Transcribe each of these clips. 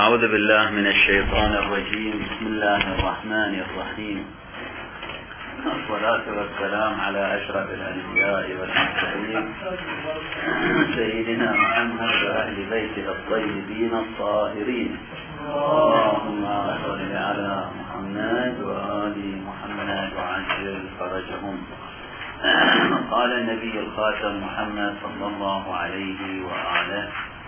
أعوذ بالله من الشيطان الرجيم. بسم الله الرحمن الرحيم. الصلاة والسلام على أشرف الأنبياء والمرسلين سيدنا محمد وأهل بيته الطيبين الطاهرين. اللهم صل على محمد وآل محمد وعجل فرجهم. قال النبي الخاتم محمد صلى الله عليه وآله: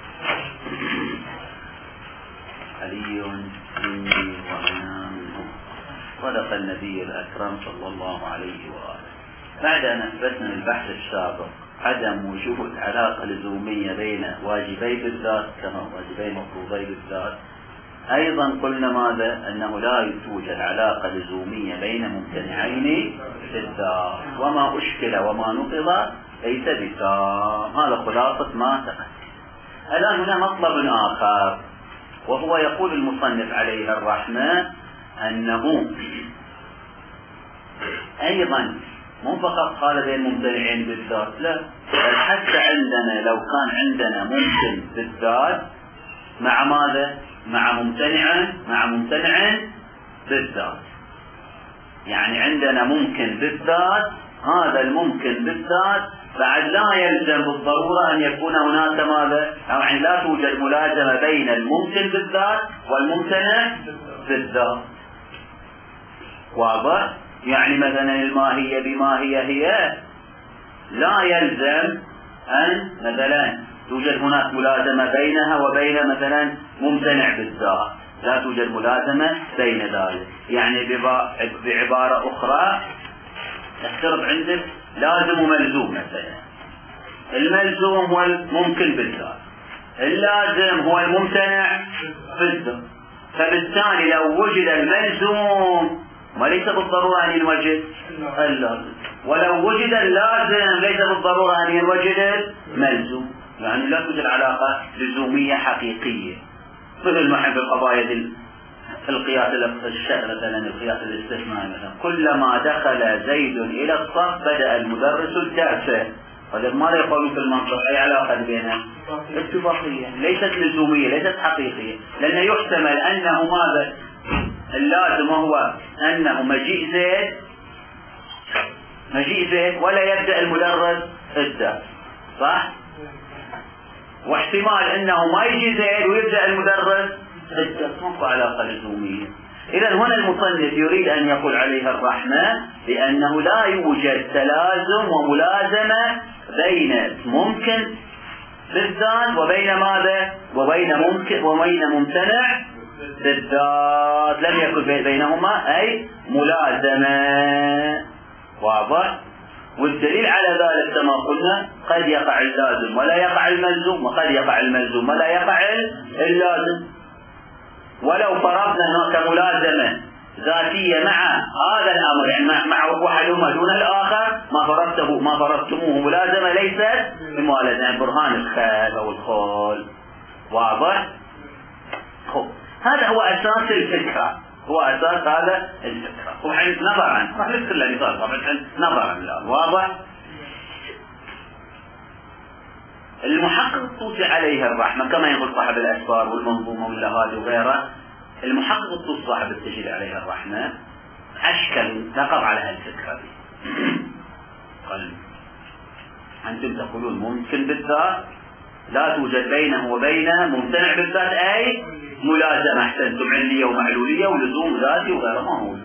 علي مني وأنا منه. صدق النبي الأكرم صلى الله عليه وآله. بعد أن أثبتنا البحث السابق عدم وجود علاقة لزومية بين واجبي بالذات كما واجبي مفروضي بالذات، أيضا قلنا ماذا؟ أنه لا توجد علاقة لزومية بين ممتنعين بالذات، وما أشكل وما نقض ليس بتام. هذا خلاصة ما تقدم. الآن هنا مطلب آخر، وهو يقول المصنف عليه الرحمة أنه أيضا مو فقط قال بين ممتنعين بالذات، لا، بل حتى عندنا لو كان عندنا ممكن بالذات مع ماذا؟ مع ممتنع بالذات. يعني عندنا ممكن بالذات، هذا الممكن بالذات بعد لا يلزم بالضرورة أن يكون هناك ماذا؟ يعني لا توجد ملازمة بين الممكن بالذات والممتنع بالذات. واضح؟ يعني مثلا الماهية بماهية هي لا يلزم أن مثلا توجد هناك ملازمة بينها وبين مثلا ممتنع بالذات، لا توجد ملازمة بين ذلك. يعني بعبارة أخرى، افترض عندك لازم وملزوم مثلا، الملزوم هو الممكن بالذات، اللازم هو الممتنع بالذات، فبالتالي لو وجد الملزوم وليس بالضرورة أن ينوجد اللازم، ولو وجد اللازم ليس بالضرورة أن ينوجد الملزوم. يعني لا توجد علاقة لزومية حقيقية، مثل ما في القضايا القياس مثلا القياس الاستثنائي مثلا، كلما دخل زيد إلى الصف بدأ المدرس الدرس. ماذا يقولون في المنطق؟ أي علاقة بينها؟ اتفاقية، ليست لزومية، ليست حقيقية، لأنه يحتمل أنه ماذا؟ اللازم هو أنه مجيء زيد ولا يبدأ المدرس الدرس، صح؟ واحتمال أنه ما يجي زيد ويبدأ المدرس الدرس، ما علاقة لزومية. إذا هنا المصنف يريد أن يقول عليه الرحمة بأنه لا يوجد تلازم وملازمة بين ممكن بالذات وبين ماذا؟ وبين ممتنع بالذات، لم يكن بينهما أي ملازمة. واضح؟ والدليل على ذلك كما قلنا قد يقع اللازم ولا يقع الملزوم، وقد يقع الملزوم ولا يقع اللازم. ولو فرضنا هناك ملازمة ذاتية مع هذا الأمر، يعني مع واحدهما دون الآخر، ما فرضتموه ملازمة ليست بملازمة، برهان الخال أو الخال. واضح؟ هذا هو أساس الفكرة، هو أساس هذا الفكرة. وحين نظرا راح نذكر المثال طبعا نظرا الآن. واضح؟ المحقق الطوسي عليه الرحمة كما يقول صاحب الأسفار والمنظومة واللهادي وغيره، المحقق الطوسي صاحب التجريد عليه الرحمة أشكل نقض على هالفكرة دي. قال أنتم تقولون ممكن بالذات لا توجد بينه وبين ممتنع بالذات أي ملازمة، أحسنتم، علية ومعلولية ولزوم ذاتي وغيره ما هو.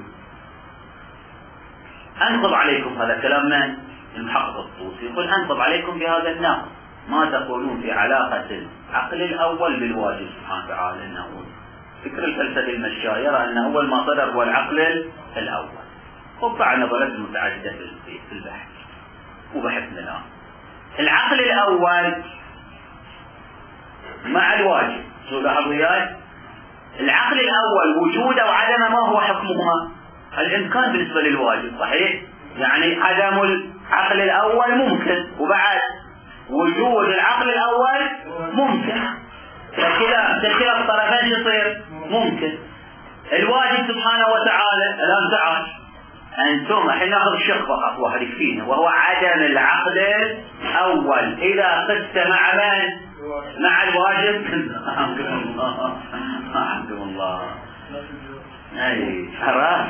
أنقض عليكم هذا كلام من؟ المحقق الطوسي يقول أنقض عليكم بهذا النقض ما تقولون في علاقة العقل الأول بالواجب سبحانه وتعالى، أنه فكر الفلسفة المشاية يرى أن أول ما صدر هو العقل الأول، وبع نظرات متعددة في البحث وبحثنا الآن. العقل الأول مع الواجب، شو لاحظوا وياي؟ العقل الأول وجوده وعدمه ما هو حكمهما؟ الإمكان بالنسبة للواجب، صحيح؟ يعني عدم العقل الأول ممكن، وبعد وجود العقل الأول ممكن، فكلا الطرفين يصير ممكن. الواجب سبحانه وتعالى الآن تعال أنتم الحين ناخذ الشق فقط واحد يكفينا، وهو عدم العقل الأول. إذا قست مع من؟ مع الواجب اي حرام.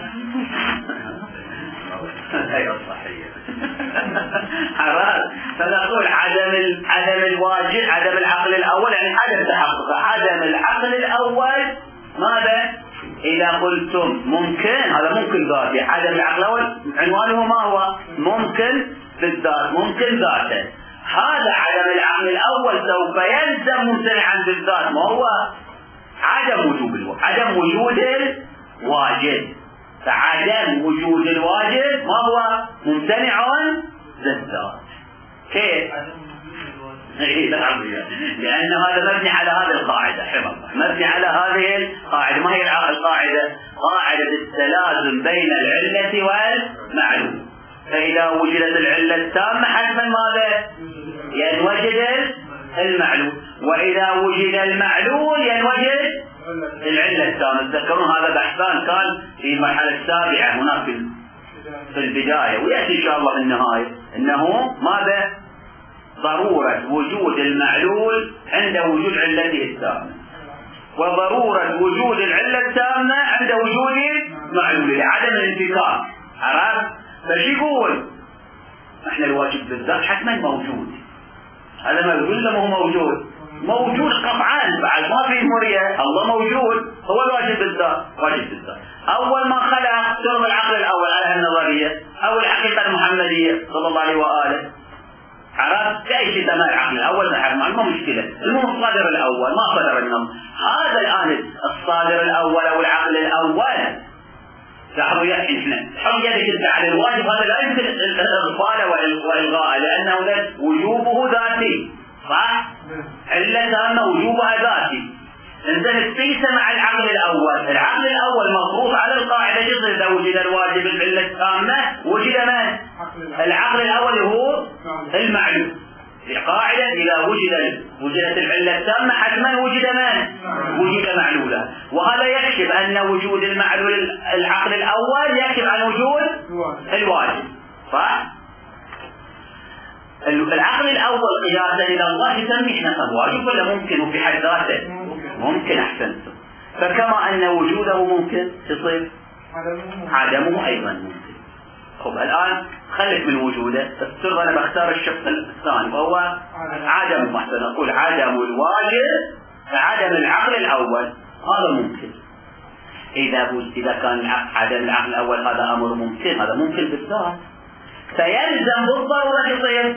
هي الصحية حرام. فنقول عدم الواجب، عدم العقل الأول يعني عدم تحقق عدم العقل الأول. ماذا؟ إذا قلتم ممكن، هذا ممكن ذاتي. عدم العقل الأول عنوانه ما هو؟ ممكن بالذات، ممكن ذاته. هذا عدم العقل الأول سوف يلزم ممتنعا بالذات، ما هو عدم وجود الواجب. فعدم وجود الواجب ما هو؟ ممتنع بالذات. كيف؟ لأن هذا مبني على هذه القاعدة، حفظ مبني على هذه القاعدة. ما هي القاعدة؟ قاعدة التلازم بين العلة والمعلوم. فإذا وجدت العلة التامة حتما ماذا؟ ينوجد المعلول، وإذا وجد المعلول ينوجد العلة التامة. تذكرون هذا بحثان كان في المرحلة السابعة هناك في البداية، ويأتي إن شاء الله في النهاية، إنه ماذا؟ ضرورة وجود المعلول عند وجود علته التامة، وضرورة وجود العلة التامة عند وجود معلول لعدم الانفكاك. عرفت؟ فش يقول؟ احنا الواجب بالذات حتما موجود. هذا موجود ولا ما هو موجود؟ موجود قطعا، بعد ما في مرية. الله موجود، هو الواجب بالذات. واجب بالذات أول ما خلق سرب العقل الأول على النظرية أو الحقيقة المحمدية صلى الله عليه وآله. عرفت؟ لا شيء تمام العقل الأول ما مشكلة. المهم الصادر الأول ما صدر النص. هذا الآن الصادر الأول أو العقل الأول لاحظوا يا احنا حط يدك انت على الواجب، هذا لا يمكن اغفاله والغاءه، لانه وجوبه ذاتي. صح؟ علة تامة وجوبها ذاتي. انزل قيس مع العقل الاول. العقل الاول مفروض على القاعده جزء اذا وجد الواجب العلة التامة وجد من؟ العقل الاول هو المعلوم. القاعدة إذا وجدت العلة التامة حتما وجد من؟ وجد معلولا. وهذا يكشف أن وجود المعلول العقل الأول يكشف عن وجود الواجب. صح؟ العقل الأول قياسا إلى الله يسميه نفسه واجب ولا ممكن في حد ذاته؟ ممكن. أحسنتم. فكما أن وجوده ممكن تصير عدمه أيضا ممكن. خب الآن خلف من وجوده، السر أنا بختار الشق الثاني وهو عدم. مثلا نقول عدم الواجب عدم العقل الأول، هذا ممكن. إذا كان عدم العقل الأول هذا أمر ممكن، هذا ممكن بالذات، فيلزم بالضرورة يصير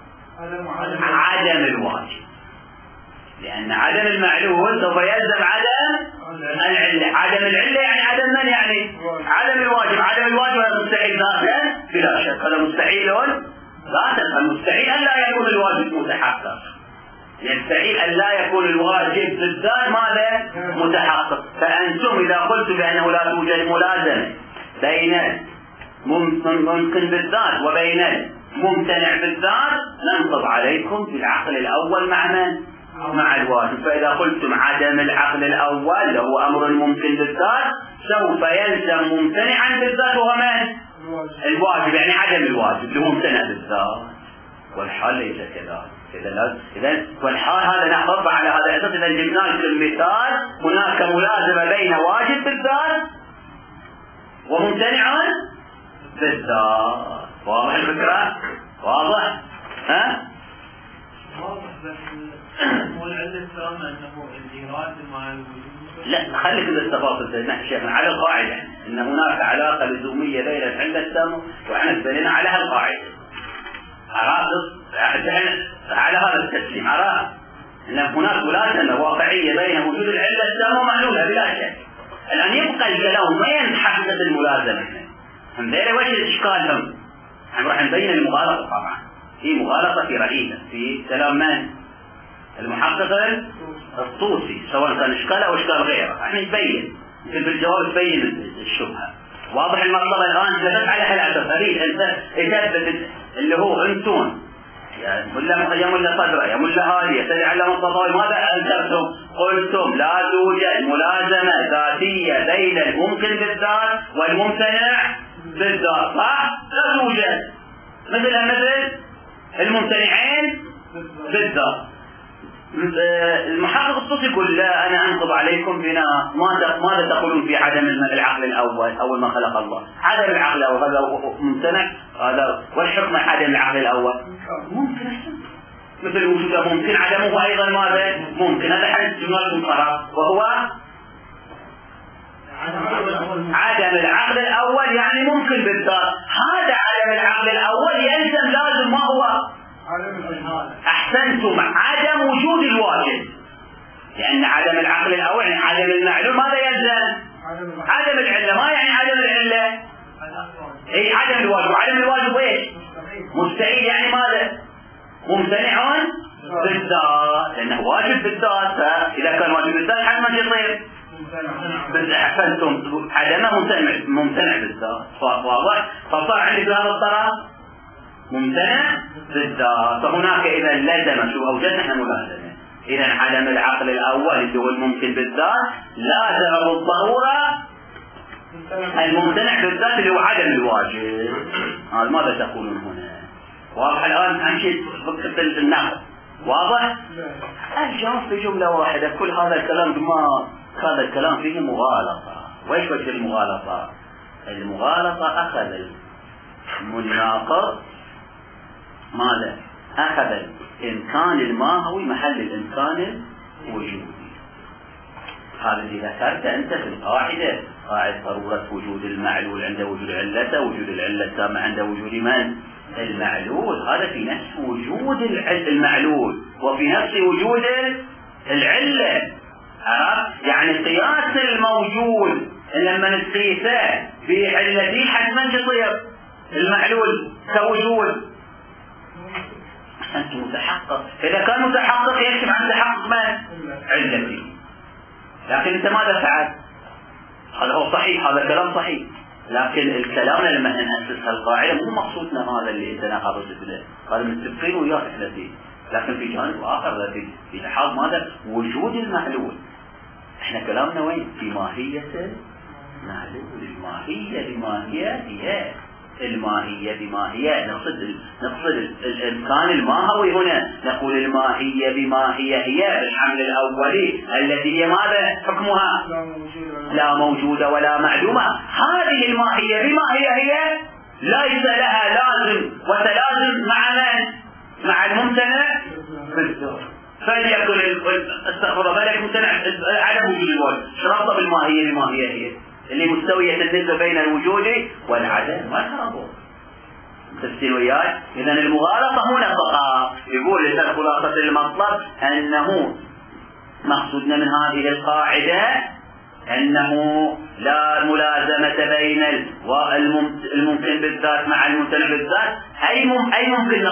عدم الواجب، لأن عدم المعلول سوف يلزم عدم العلة. عدم العلة يعني عدم من؟ يعني عدم الواجب. عدم الواجب هذا مستحيل ذاتا بلا شك، هذا مستحيل ذاتا. المستحيل أن لا يكون الواجب متحقق، يستحيل أن لا يكون الواجب بالذات ماذا؟ متحقق. فأنتم إذا قلتم بأنه لا توجد ملازمة بين ممكن بالذات وبين ممتنع بالذات، ننصب عليكم بالعقل الأول مع من؟ مع الواجب. فإذا قلتم عدم العقل الأول له أمر ممكن بالذات سوف يلزم ممتنعا بالذات وهو من؟ الواجب، يعني عدم الواجب اللي هو ممتنع بالذات، والحال ليس كذلك. إذا والحال هذا نحفظ على هذا الأساس. إذا جبنا لكم المثال هناك ملازمة بين واجب بالذات وممتنع بالذات. واضح الفكرة؟ واضح؟ ها؟ واضح. بس هو العلة التامة أنه الإيراد مع الوجود. لا خليك بالتفاصيل نحن شيخنا على القاعدة أن هناك علاقة لزومية بين العلة التامة وإحنا بنينا على هالقاعدة. على هذا التسليم عرفت أن هناك ملازمة واقعية بين وجود العلة التامة ومعلولها بلا شك. الآن يبقى الكلام وين تحقق الملازمة؟ هم ذيلا وش الإشكال هم؟ راح نبين المغالطة. طبعا في مغالطة في رئيسة في كلام من؟ المحقق الطوسي، سواء كان إشكال أو إشكال غيره. احنا نبين في الجواب تبين الشبهة. واضح المطلب الآن ثبت على هالأساس. أريد أن تثبت اللي هو أنتم يا ملا صدرة يا ملا هادية سريع على مصطفى. ماذا أنكرتم؟ قلتم لا توجد ملازمة ذاتية بين الممكن بالذات والممتنع بالذات. صح؟ لا توجد مثل الممتنعين بالذات. المحقق الطوسي يقول لا، أنا أنقض عليكم بناء ماذا تقولون في عدم العقل الأول أول ما خلق الله؟ عدم العقل الأول هذا ممتنع، هذا والحكم عدم العقل الأول ممكن مثل وجوده ممكن، عدمه أيضا ماذا؟ ممكن. هذا حديث جمال المنقرة، وهو عدم العقل الأول يعني ممكن بالذات. هذا عدم العقل الأول يلزم لازم ما هو؟ أحسنتم، عدم وجود الواجب، لأن عدم العقل الأول يعني عدم المعلوم. ماذا يلزم؟ عدم العلة. ما يعني عدم العلة؟ أي عدم الواجب. عدم الواجب إيش؟ مستحيل، يعني ماذا؟ ممتنع بالذات، لأنه واجب بالذات، فإذا كان واجب بالذات حتما يصير أحسنتم، عدمه ممتنع بالذات. واضح؟ فصار عندي في هذا الطرف ممتنع بالذات. فهناك إذا لازم، شو أوجدنا احنا ملازمة، إذا عدم العقل الأول اللي هو الممكن بالذات لازم بالضرورة الممتنع بالذات اللي هو عدم الواجب. ماذا تقولون هنا؟ واضح الآن؟ أمشي فكرة النقد واضح؟ الجواب في جملة واحدة، كل هذا الكلام هذا الكلام فيه مغالطة. وإيش وجه المغالطة؟ المغالطة أخذ المناقض ماذا؟ أخذ الإمكان الماهوي محل الإمكان الوجودي. هذا اللي ذكرته أنت في القاعدة، قاعدة ضرورة وجود المعلول عند وجود علته، وجود العلة التامة عند وجود من؟ المعلول. هذا في نفس وجود المعلول وفي نفس وجود العلة. يعني قياس الموجود لما نقيسه في علته حتما يصير المعلول كوجود. أنت متحقق، إذا كان متحقق يكتب عن تحقق من؟ علتي. لكن أنت ماذا فعلت؟ هذا هو صحيح، هذا كلام صحيح، لكن الكلام لما نأسس القاعدة مو مقصودنا هذا اللي أنت ناقضت له، هذا متفقين وياه اثنتين. لكن في جانب آخر في لحاظ ماذا؟ وجود المعلول. احنا كلامنا وين؟ في ماهية المعلول. الماهية بما هي الماهية بما هي، نقصد الإمكان الماهوي هنا، نقول الماهية بما هي بالحمل الأولي التي هي ماذا؟ حكمها لا موجودة ولا معلومة. هذه الماهية بما هي ليس لها لازم وتلازم مع من؟ مع الممتنع بالذات. فليكن استغفر الله ممتنع عدم وجود الواجب شرطة بالماهية بما هي اللي مستوية النسبة بين الوجود والعدم. ما تربط تفسير وياي. إذن المغالطة هنا فقط. يقول لك خلاصة المطلب أنه مقصودنا من هذه القاعدة أنه لا ملازمة بين الممكن بالذات مع الممتنع بالذات. أي ممكن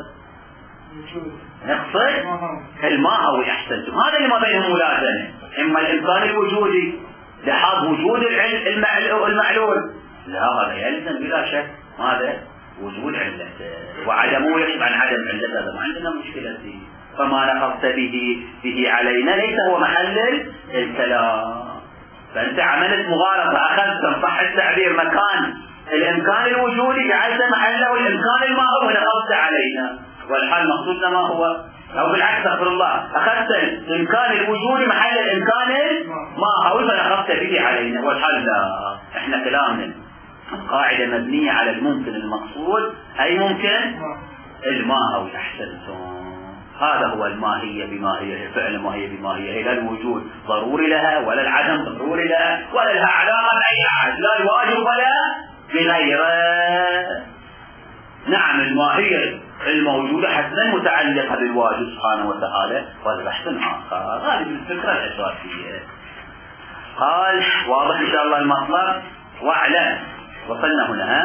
نقصد الماهوي. أحسنتم، هذا اللي ما بينهم ملازمة. إما الإمكان الوجودي لحاظ وجود المعلول، لا هذا يلزم بلا شك هذا وجود علته، وعدمه يكشف عن عدم علته. هذا ما عندنا مشكلة فيه. فما نقصت به علينا ليس هو محل الكلام. فأنت عملت مغالطة، أخذت صح التعبير مكان الإمكان الوجودي جعلت محله الإمكان الماهوي ونقصت علينا، والحال مقصودنا ما هو؟ أو بالعكس استغفر الله، أخذت الإمكان الوجودي محل الإمكان الماهوي فنقصت به علينا، والحال لا. إحنا كلامنا قاعدة مبنية على الممكن المقصود، أي ممكن الماهوي. أحسنتم، هذا هو الماهية بما هي. فعل الماهية بما هي لا الوجود ضروري لها ولا العدم ضروري لها ولا لها علاقة بأي أحد، لا الواجب ولا بغيره. نعم الماهية الموجودة حتما متعلقة بالواجب سبحانه وتعالى، وهذا بحث آخر. هذه الفكرة الأساسية. قال واضح إن شاء الله المطلب. واعلم وصلنا هنا.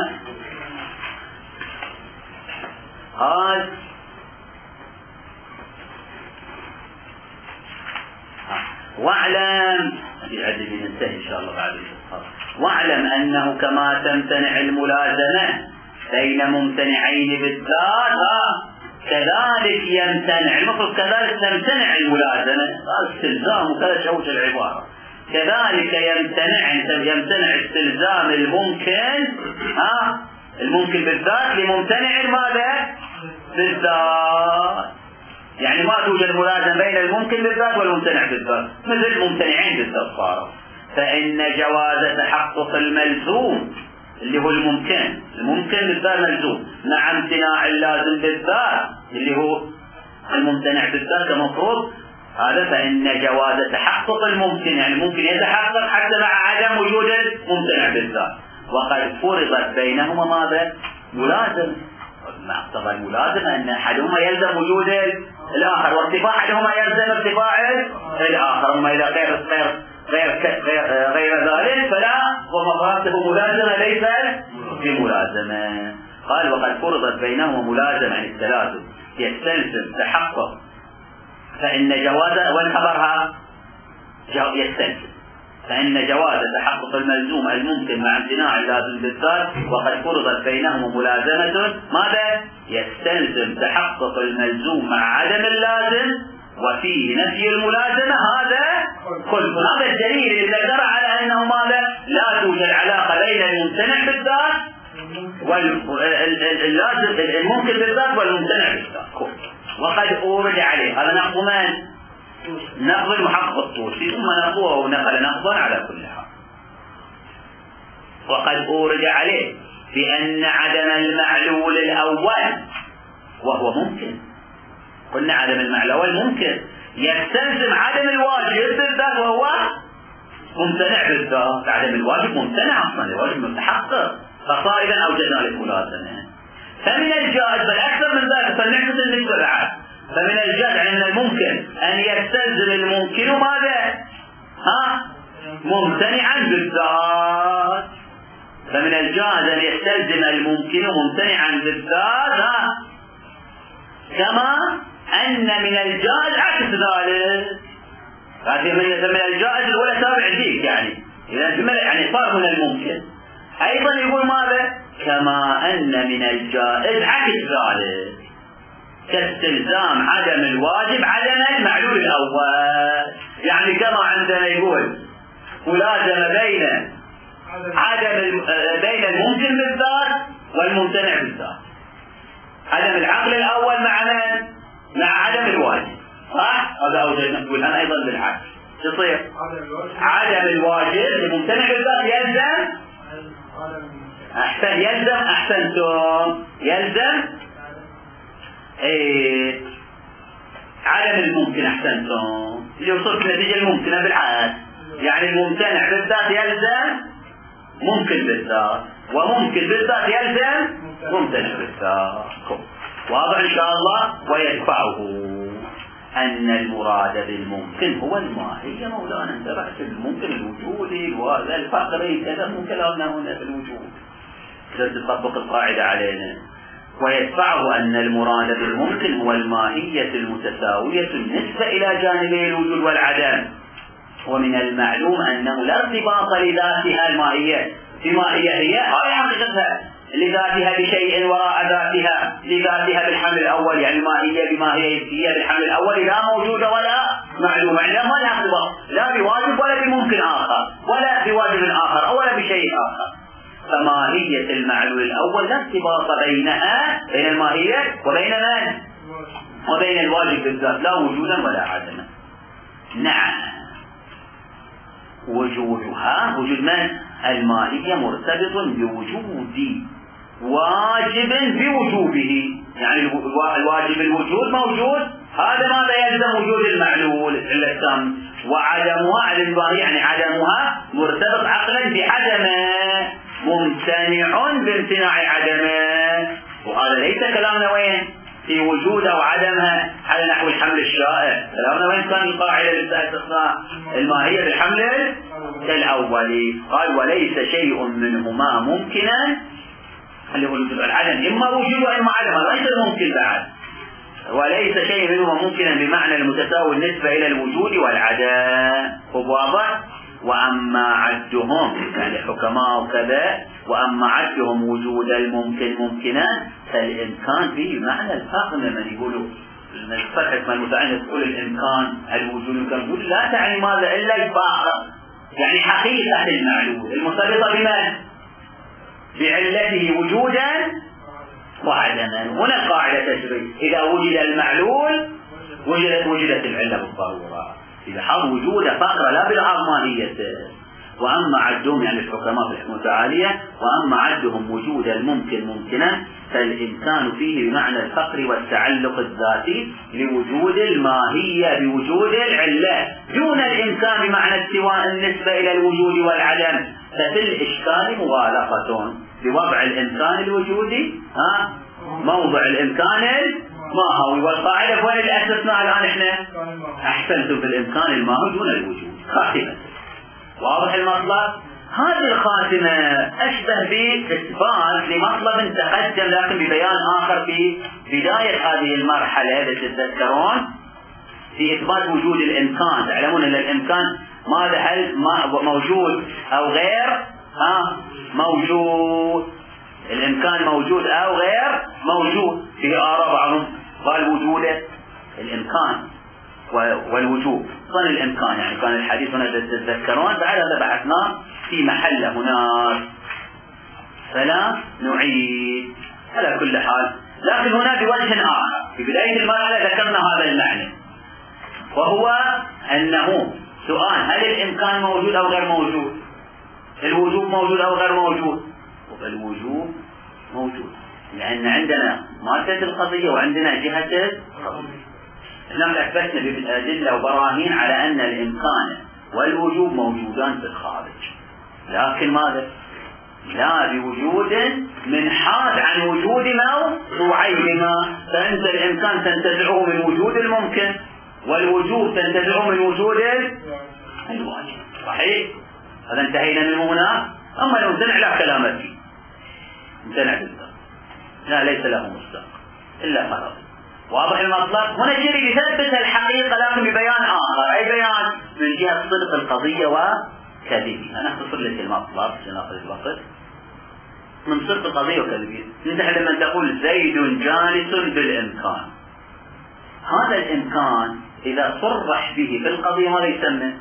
قال واعلم، ننتهي إن شاء الله بعد. واعلم أنه كما تمتنع الملازمة بين ممتنعين بالذات كذلك يمتنع، المفروض كذلك تمتنع الملازمة، هذا استلزام وكذا شوش العبارة. كذلك يمتنع استلزام الممكن بالذات لممتنع ماذا؟ بالذات. يعني ما توجد ملازمة بين الممكن بالذات والممتنع بالذات، مثل ممتنعين بالذات صاروا. فإن جواز تحقق الملزوم اللي هو الممكن بالذات ملزوم مع امتناع اللازم بالذات اللي هو الممتنع بالذات كمفروض هذا. فإن جواز تحقق الممكن يعني ممكن يتحقق حتى مع عدم وجود الممتنع بالذات. وقد فرضت بينهما ماذا؟ ملازمة. مع اقتضى الملازمة أن أحدهما يلزم وجود الآخر، وارتفاع أحدهما يلزم ارتفاع الآخر. أما إذا غير ذلك فلا، ومفاته ملازمة ليس بملازمة. قال وقد فرضت بينهما ملازمة عن الثلاث يستلزم تحقق. فإن جواز والخبرها يستلزم. فإن جواز تحقق الملزوم الممكن مع امتناع اللازم بالذات وقد فرضت بينهما ملازمة ماذا؟ يستلزم تحقق الملزوم مع عدم اللازم وفيه نفي الملازمة. هذا كل هذا الدليل اللي ذكر على أنه ماذا؟ لا توجد علاقة بين الممتنع بالذات واللازم الممكن بالذات والممتنع بالذات. وقد أورد عليه هذا نقض من؟ نقض المحقق الطوسي، ثم نقضه ونقل نقضا على كل حال. وقد أورد عليه بأن عدم المعلول الأول وهو ممكن، قلنا عدم المعلول ممكن يستلزم عدم الواجب بالذات وهو ممتنع بالذات. عدم الواجب ممتنع أصلا، الواجب متحقق، فصار إذا أوجدنا للملازمة. فمن الجائز بل أكثر من ذلك فلنحدث النسبة بعد. فمن الجائز يعني من الممكن أن يستلزم الممكن ماذا؟ ممتنعا بالذات. فمن الجائز أن يستلزم الممكن ممتنعا بالذات كما أن من الجائز عكس ذلك. هذه من الجائز الأولى تابع ذيك يعني إذا يعني صار من الممكن. أيضا يقول ماذا؟ كما أن من الجائز عكس ذلك كاستلزام عدم الواجب عدم المعلول الأول. يعني كما عندنا يقول ملازمة بين الممكن بالذات والممتنع بالذات. عدم العقل الأول مع من؟ مع عدم الواجب، صح؟ هذا أوجدنا نقول أنا أيضا بالعكس تصير عدم الواجب الممتنع بالذات يلزم عدم الممكن أحسنتم اللي يوصل في النتيجة الممكنة بالعكس. يعني الممتنع بالذات يلزم ممكن بالذات، وممكن بالذات يلزم ممتنع بالذات. واضح إن شاء الله. ويدفعه أن المراد بالممكن هو الماهي. مولانا انتبهت الممكن الوجودي وهذا الفرق بين كذا ممكن هنا في الوجود إذا تطبق القاعدة علينا. ويدفعه أن المراد بالممكن هو الماهية المتساوية النسبة إلى جانبي الوجود والعدم. ومن المعلوم أنه لا ارتباط لذاتها الماهية بما هي هاي حقيقتها لذاتها بشيء وراء ذاتها لذاتها بالحمل الأول. يعني الماهية بما هي بالحمل الأول لا موجودة ولا معلومة، يعني ما لها ارتباط لا بواجب ولا بممكن آخر ولا بواجب آخر ولا بشيء آخر. فماهية المعلول الأول لا ارتباط بينها بين الماهية وبين من؟ وبين الواجب بالذات لا وجودا ولا عدما. نعم وجودها وجود من؟ الماهية مرتبط بوجود واجب بوجوبه. يعني الواجب الوجود موجود، هذا ماذا يلزم وجود المعلول إلا التام. وعدمها على الماهية يعني عدمها مرتبط عقلا بعدمه ممتنع بامتناع عدمه. وهذا ليس كلامنا وين في وجودها وعدمها على نحو الحمل الشائع. كلامنا وين كان القاعدة لاستثناء الماهية بالحمل الأولي. قال وليس شيء منهما ممكنا اللي هو الوجود والعدم، إما وجود وإما عدم، ليس ممكن بعد. وليس شيء منهما ممكنا بمعنى المتساوي النسبة إلى الوجود والعدم. واضح؟ وأما عدهم يعني حكماء وكذا، وأما عدهم وجود الممكن ممكنا فالإمكان فيه معنى الفهم. من يقولوا الفتح ما المتعنى تقول الإمكان الوجود الوجود لا تعني ماذا إلا الفاقة، يعني حقيقة المعلول المرتبطة بما بعلته وجودا وعدما. هنا قاعدة تجري إذا وجد المعلول وجدت العلة بالضرورة، بلحاظ وجوده فقرة لا بلحاظ ماهيته. وأما عدهم يعني الحكماء في الحكمة التعالية، وأما عدهم وجود الممكن ممكنا فالإمكان فيه بمعنى الفقر والتعلق الذاتي لوجود الماهية بوجود العلة، دون الإمكان بمعنى استواء النسبة إلى الوجود والعدم. ففي الإشكال مغالطة بوضع الإمكان الوجودي موضع الإمكان الماهوي، والقاعدة وين الأسسنا الآن إحنا؟ أحسنتم في الإمكان الماهوي دون الوجود. خاتمة واضح المطلب؟ هذه الخاتمة أشبه بإثبات لمطلب تقدم لكن ببيان آخر في بداية هذه المرحلة إذا تتذكرون، في إثبات وجود الإمكان. تعلمون أن الإمكان ماذا؟ هل موجود أو غير موجود؟ الإمكان موجود أو غير موجود؟ في آراء بعضهم قال وجوده الإمكان والوجوب صن الإمكان، يعني كان الحديث هنا تتذكرون، بعد هذا بحثناه في محله هناك فلا نعيد على كل حال. لكن هنا بوجه آخر في بداية المرحلة ذكرنا هذا المعنى، وهو أنه سؤال هل الإمكان موجود أو غير موجود؟ الوجوب موجود أو غير موجود؟ الوجوب موجود، لأن عندنا مادة القضية وعندنا جهة القضية. نحن أثبتنا بالأدلة وبراهين على أن الإمكان والوجوب موجودان في الخارج، لكن ماذا؟ لا بوجود منحاز عن وجود موضوعيهما. فأنت الإمكان تنتزعه من وجود الممكن، والوجوب تنتزعه من وجود الواجب. صحيح؟ هذا انتهينا منه هنا. أما لو امتنع لا كلام فيه، امتنع بالذات، لا ليس له مستقبل إلا فرض. واضح المطلب؟ هنا يجري يثبت الحقيقة لكن ببيان آخر، أي بيان من جهة صدق القضية وكذبها. أنا أختصر لك المطلب عشان نأخذ الوقت. من صدق القضية وكذبها، أنت لما تقول زيد جالس بالإمكان، هذا الإمكان إذا صرح به في القضية ماذا يسمى؟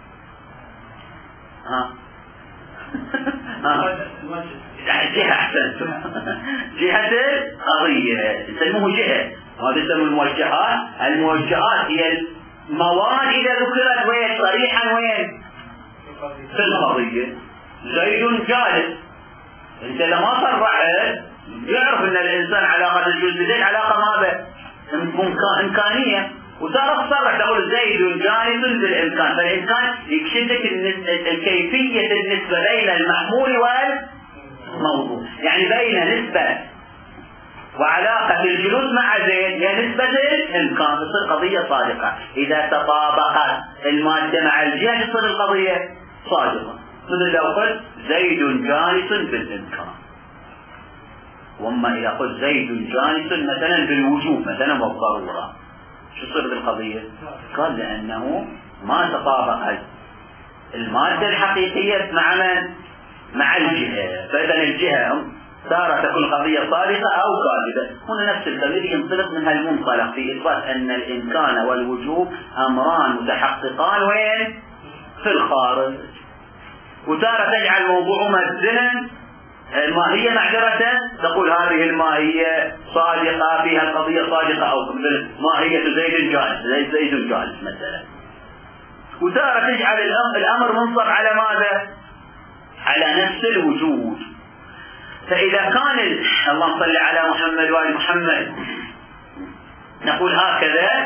جهة. أحسن، جهة القضية يسموه جهة. وهذا يسمى الموجهات. الموجهات هي المواد إذا ذكرت وين صريحا وين في القضية. زيد جالس، أنت لما صرحت يعرف أن الإنسان علاقة الجزئين علاقة ماذا؟ إمكانية، وتعرف صرح تقول زيد جالس بالإمكان، فالإمكان يكشفك كيفية النسبة بين المحمول والموضوع، يعني بين نسبة وعلاقة الجلوس مع زيد هي نسبة الإمكان، تصير قضية صادقة. إذا تطابقت المادة مع الجهة تصير القضية صادقة. مثل لو قلت زيد جالس بالإمكان، وأما إذا قلت زيد جالس مثلا بالوجوب مثلا والضرورة، شو تصير بالقضية؟ قال لأنه ما تطابق المادة الحقيقية مع من؟ مع الجهة، فإذا الجهة صارت تكون قضية صادقة أو كاذبة. هنا نفس الضمير ينطلق من هالمنطلق في إثبات أن الإمكان والوجوب أمران متحققان وين؟ في الخارج. وتارة تجعل موضوعهما الذهن الماهية معذرة، تقول هذه الماهية صادقة فيها القضية صادقة، أو ماهية زيد جالس، زيد جالس مثلا. وتارة تجعل الأمر منصب على ماذا؟ على نفس الوجود. فإذا كان اللهم صل على محمد وآل محمد نقول هكذا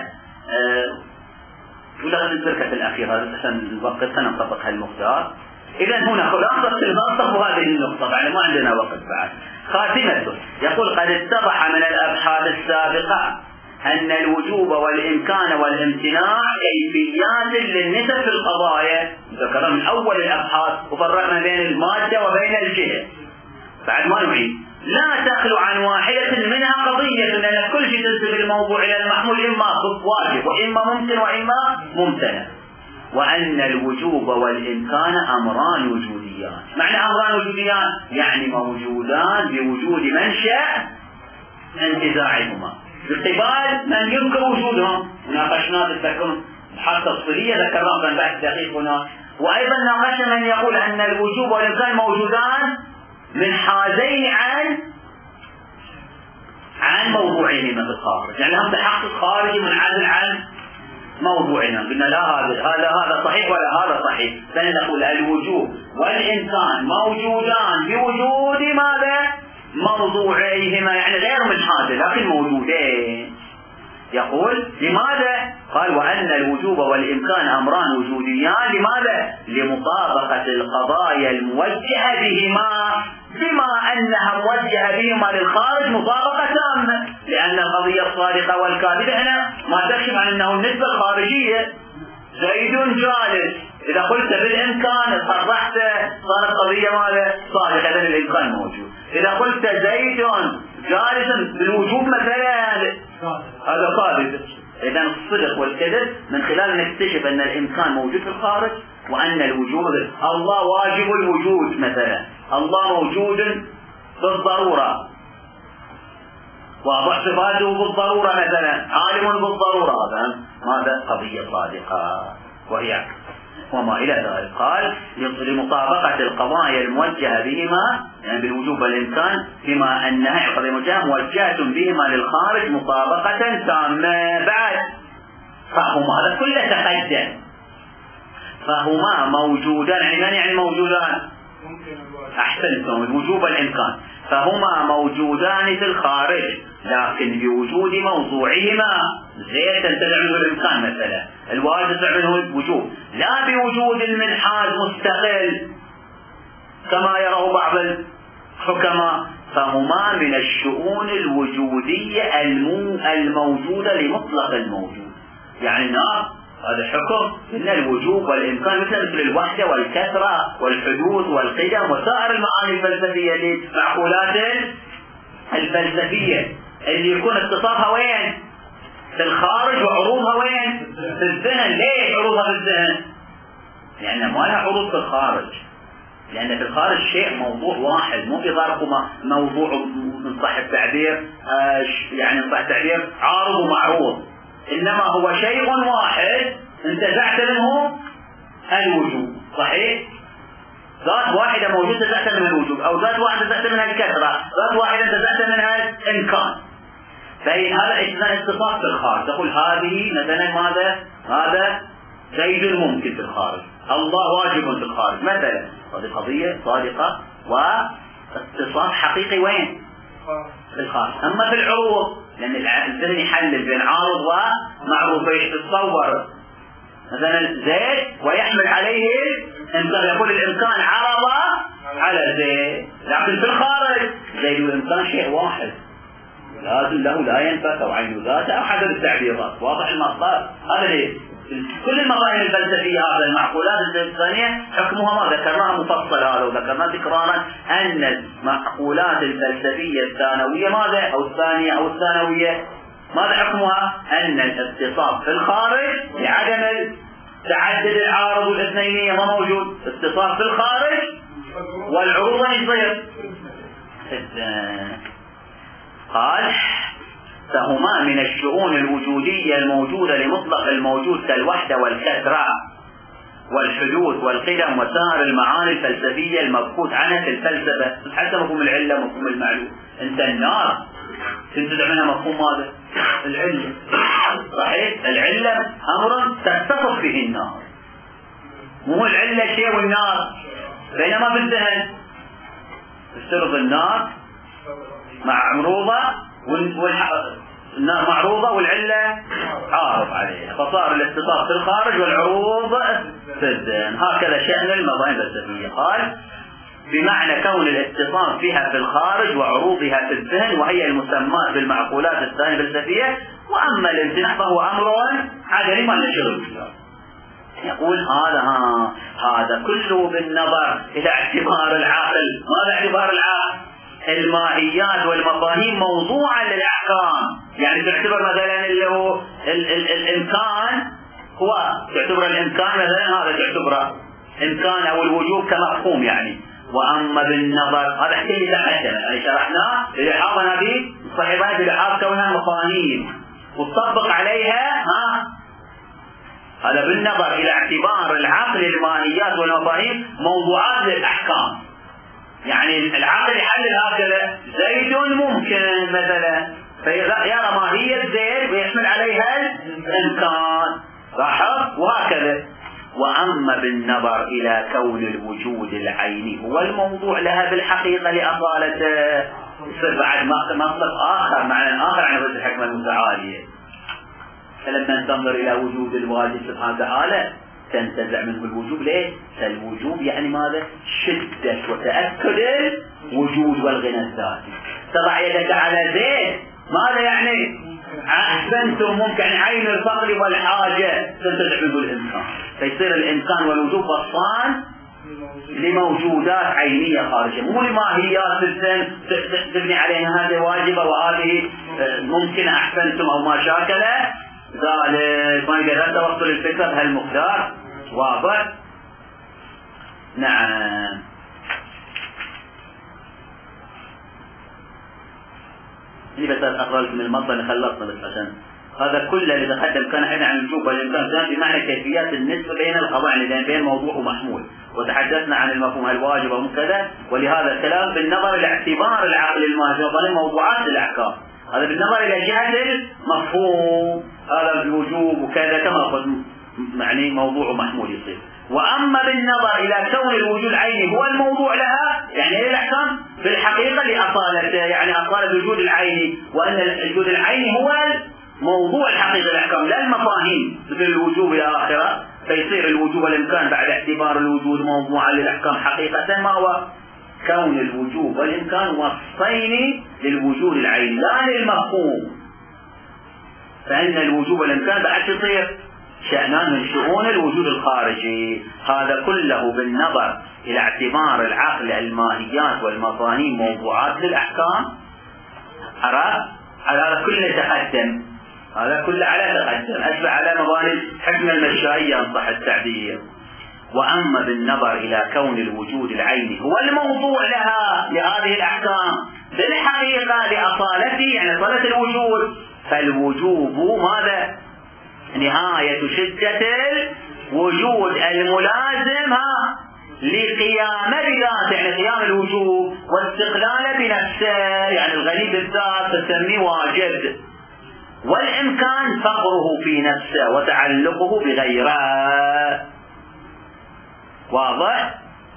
ولغة البركة الأخيرة عشان الوقت سنطبق هالمختار. إذا هنا خلاصة المنطق وهذه النقطة، يعني ما عندنا وقت بعد. خاتمته يقول قد اتضح من الأبحاث السابقة أن الوجوب والإمكان والامتناع كيفيات للنسب في القضايا. ذكرنا من أول الأبحاث وفرقنا بين المادة وبين الجهة، بعد ما نعيد. لا تخلو عن واحدة منها قضية، لأن كل شيء تنسب الموضوع إلى المحمول إما واجب وإما ممكن وإما ممتنع. وأن الوجوب والإمكان أمران وجوديان. معنى أمران وجوديان يعني موجودان بوجود منشأ انتزاعهما بقبال من ينكر وجودهم. ناقشنا تذكرون حتى تفصيلية ذكرنا من بعد دقيق هنا. وأيضا ناقشنا من يقول أن الوجوب والإمكان موجودان من حازين عن موضوعهما في الخارج، يعني هم تحقق خارجي منعزل عن موضوعنا. قلنا لا هذا صحيح ولا هذا صحيح، فنقول الوجوب والإمكان موجودان بوجود ماذا؟ موضوعيهما، يعني غير منحازل لكن موجودين. يقول لماذا؟ قال وأن الوجوب والإمكان أمران وجوديان. لماذا؟ لمطابقة القضايا الموجهة بهما، بما أنها موجهة بهما للخارج مطابقة تامة، لأن القضية الصادقة والكاذبة هنا ما تكشف عن أنه النسبة الخارجية. زيد جالس، إذا قلت بالإمكان صرحت صارت قضية ماذا؟ صادقة، إذن الإمكان موجود. إذا قلت زيد جالس بالوجوب مثلا هذا كاذب. إذن الصدق والكذب من خلال نكتشف أن الإمكان موجود في الخارج وأن الوجوب. الله واجب الوجود مثلا، الله موجود بالضرورة، واضح صفاته بالضرورة مثلا، عالم بالضرورة، هذا ماذا؟ قضية صادقة وهي وما إلى ذلك. قال لمطابقة القضايا الموجهة بهما، يعني بالوجوب والإمكان، بما أنها القضية موجهة بهما للخارج مطابقة تامة. بعد فهما هذا كله تقدم، فهما موجودان، يعني موجودان، أحسنتم، الوجوب والإمكان، فهما موجودان في الخارج لكن بوجود موضوعهما. زيد تنتزع منه الإمكان مثلا، الواجب تنتزع منه الوجوب، لا بوجود المنحاز مستقل كما يراه بعض الحكماء. فهما من الشؤون الوجودية الموجودة لمطلق الموجود. يعني هذا حكم ان الوجوب والامكان مثل الوحده والكثره والحدوث والقدم وسائر المعاني الفلسفيه للمعقولات الفلسفيه اللي يكون اتصافها وين؟ في الخارج، وعروضها وين؟ في الذهن. ليش عروضها في الذهن؟ لان ما لها عروض في الخارج، لان في الخارج شيء موضوع واحد، مو في ظرف موضوع من صح التعبير يعني من صح التعبير عارض ومعروض، إنما هو شيء واحد انتزعت منه الوجوب. صحيح؟ ذات واحدة موجودة انتزعت منها الوجوب، أو ذات واحدة انتزعت منها الكثرة، ذات واحدة انتزعت منها الإمكان. هذا اتصاف في الخارج. تقول هذه مثلا ماذا؟ هذا زيد ممكن في الخارج، الله واجب في الخارج مثلا. هذه قضية صادقة واتصاف حقيقي وين؟ في الخارج. أما في العروض، لأن الذهن يحلل بين عارض ومعروض، فيتصور مثلا زيد ويحمل عليه الإمكان، يقول الإمكان عرض على زيد، لكن في الخارج زيد والإمكان شيء واحد لازم له لا ينفك أو عين ذاته أو حسب التعبيرات. واضح المصدر هذا ليه؟ كل المظاهر الفلسفية هذا المعقولات الثانية حكمها ما ذكرناها مفصل هذا، وذكرنا تكرارا أن المعقولات الفلسفية الثانوية ماذا؟ أو الثانية أو الثانوية ماذا حكمها؟ أن الاتصاف في الخارج لعدم تعدد العارض والاثنينية ما موجود، اتصاف في الخارج والعروض يصير. قال فهما من الشؤون الوجودية الموجودة لمطلق الموجود كالوحدة والكثرة والحدوث والقدم وسائر المعاني الفلسفية المبحوث عنها في الفلسفة، حتى مفهوم العلة مفهوم المعلوم. انت النار تنتزع منها مفهوم ماذا؟ العلة. صحيح؟ العلة أمر تتصف به النار، مو العلة شيء والنار، بينما في الذهن تفترض النار معروضة النار معروضة والعلة عارض عليها، فصار الاتصاف في الخارج والعروض في الذهن. هكذا شأن المظاهر الفلسفية. قال بمعنى كون الاتصاف بها في الخارج وعروضها في الذهن، وهي المسمات بالمعقولات الثانية الفلسفية. وأما الامتناع فهو أمر عدلي ما نشغل. يقول هذا كله بالنظر إلى اعتبار العقل. ماذا اعتبار العقل؟ الماهيات والمفاهيم موضوعا للأحكام. يعني تعتبر مثلا اللي هو الإمكان، هو تعتبر الإمكان مثلا هذا تعتبره إمكان أو الوجوب كمفهوم يعني. وأما بالنظر هذا احتياج تقدم يعني شرحناه للحاظنا به صحيحات للحاظ كونها مفاهيم وتطبق عليها هذا بالنظر إلى اعتبار العقل الماهيات والمفاهيم موضوعات للأحكام. يعني العقل يحلل هكذا زيد ممكن مثلا فيرى ماهية زيد ويحمل عليها الإمكان، لاحظ؟ وهكذا. وأما بالنظر إلى كون الوجود العيني هو الموضوع لها بالحقيقة لأصالته، يصير بعد مطلب آخر، معنى آخر عن وجه الحكمة المتعالية. فلما تنظر إلى وجود الواجب سبحانه وتعالى تنتزع منه الوجوب. ليه؟ فالوجوب يعني ماذا؟ شدة وتأكد الوجود والغنى الذاتي. تضع يدك على زيد، ماذا يعني؟ أحسنتم، ممكن عين الفقر والحاجة تنتزع منه الإمكان، فيصير الإمكان والوجوب وصفان لموجودات عينية خارجية، مو لماهيات تبني عليها هذه واجبة وهذه ممكن أحسنتم أو ما شاكله ذلك. ما يقدر توصل الفكرة بهالمقدار. واضح؟ نعم. اللي بس أقرأ لكم المطلب اللي خلصنا بس عشان هذا كله اللي تقدم كان حين عن الوجوب والإمكان بمعنى كيفيات النسبة بين القضايا بين موضوع ومحمول، وتحدثنا عن المفهوم الواجب ومكذا، ولهذا الكلام بالنظر إلى اعتبار العقل الماهي وظل موضوعات الأحكام، هذا بالنظر إلى جهة المفهوم، هذا الوجوب وكذا كما قلت يعني موضوع ومحمول يصير. وأما بالنظر إلى كون الوجود العيني هو الموضوع لها، يعني إيه الأحكام؟ في الحقيقة لأصالته، يعني أصالة الوجود العيني، وأن الوجود العيني هو موضوع الحقيقة الأحكام لا المفاهيم مثل الوجوب إلى آخره. فيصير الوجوب والإمكان بعد اعتبار الوجود موضوعا للأحكام حقيقة، ما هو؟ كون الوجوب والإمكان وصفين للوجود العيني لا للمفهوم. فإن الوجوب والإمكان بعد تصير شأنان من شؤون الوجود الخارجي. هذا كله بالنظر إلى اعتبار العقل الماهيات والمفاهيم موضوعات للأحكام. هذا كله تقدم، هذا كله على تقدم، أشبه على مباني حكم المشائية إن صح التعبير. وأما بالنظر إلى كون الوجود العيني هو الموضوع لها لهذه الأحكام بالحقيقة لأصالته، يعني أصالة الوجود، فالوجوب ماذا؟ نهاية شدة الوجود الملازم لقيام بذاته، يعني قيام الوجود واستقلال بنفسه، يعني الغني بالذات تسميه واجب، والإمكان فقره في نفسه وتعلقه بغيره. واضح؟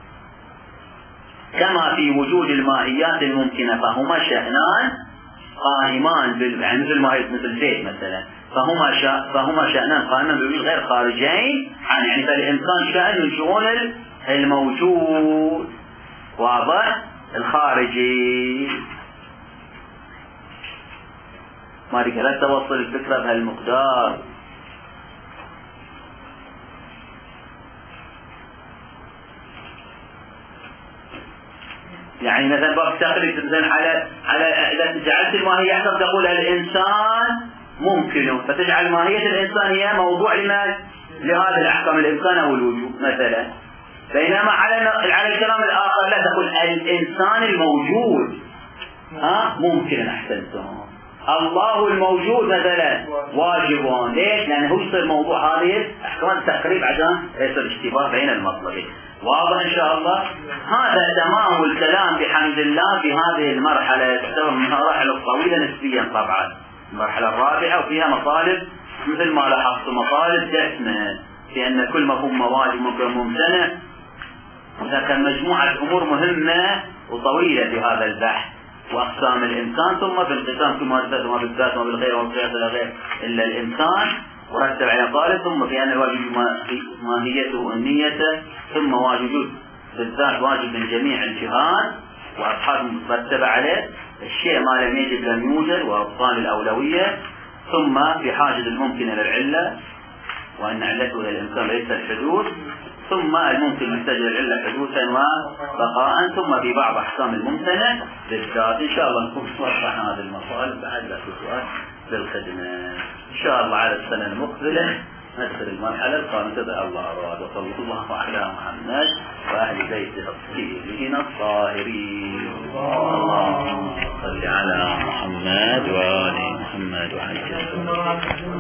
كما في وجود الماهيات الممكنة فهما شأنان قائمان مثل ماهية مثل زيت مثلا، فهما شأنان قائمان بالوجود غير خارجين، يعني فالإمكان شأن من شؤون الموجود. واضح؟ الخارجي. ما أدري لا توصل الفكرة بهالمقدار. يعني مثلا باب تقريب مثلا على إذا جعلت الماهية حسب تقول الإنسان ممكن، فتجعل ماهية الإنسان هي موضوع لهذا الأحكام الإمكان أو الوجود مثلا. بينما على الكلام الآخر لا تقول الإنسان الموجود ممكن. أحسنتم. الله الموجود مثلا واجب. ليش؟ لأنه يصير موضوع هذه أحكام التقريب عشان يصير اشتباه بين المطلبين. واضح إن شاء الله. هذا تمام الكلام بحمد الله في هذه المرحلة، تعتبر من المراحل الطويلة نسبيا طبعا، المرحلة الرابعة، وفيها مطالب مثل ما لاحظت مطالب دسمة في أن كل مفهوم واجب ممتنع، وإذا كان مجموعة أمور مهمة وطويلة في هذا البحث، وأقسام الإمكان، ثم بالانقسام كما بالذات وما بالذات وما بالغير وما بالقياس إلى غير إلا الإمكان، ورتب على قال ثم في أن الواجب ماهيته ونيته، ثم واجب بالذات واجب من جميع الجهات وأبحاث مرتبة عليه، الشيء ما لم يجد لم يوجد وأبطال الأولوية، ثم في حاجز الممكن للعلة وأن علته للإمكان ليس الحدوث، ثم الممكن محتاج للعلة حدوثا وبقاء، ثم في بعض أحكام الممتنع بالذات. إن شاء الله نكون وضحنا هذه المطالب بعد لا سؤال للخدمة إن شاء الله على السنة المقبلة ندخل المرحلة الخامسة الله أراد. وصلى الله على محمد وأهل بيته الطيبين الطاهرين. اللهم صل على محمد وآل محمد وعلى